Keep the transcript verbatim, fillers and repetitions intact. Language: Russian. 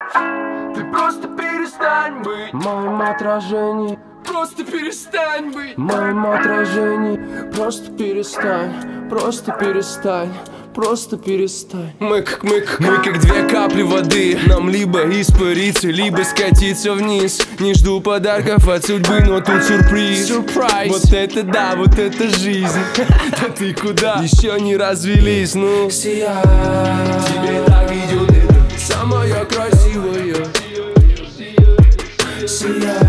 Ты просто перестань быть моим отражением. Просто перестань быть моим отражением. Просто перестань, просто перестань. Просто перестань. Мы как мы, как мы как две капли воды. Нам либо испариться, либо скатиться вниз. Не жду подарков от судьбы, но тут сюрприз. Surprise. Вот это да, вот это жизнь. Да ты куда? Еще не развелись, ну Сияй. Тебе так идет это самая красивая. Сияй.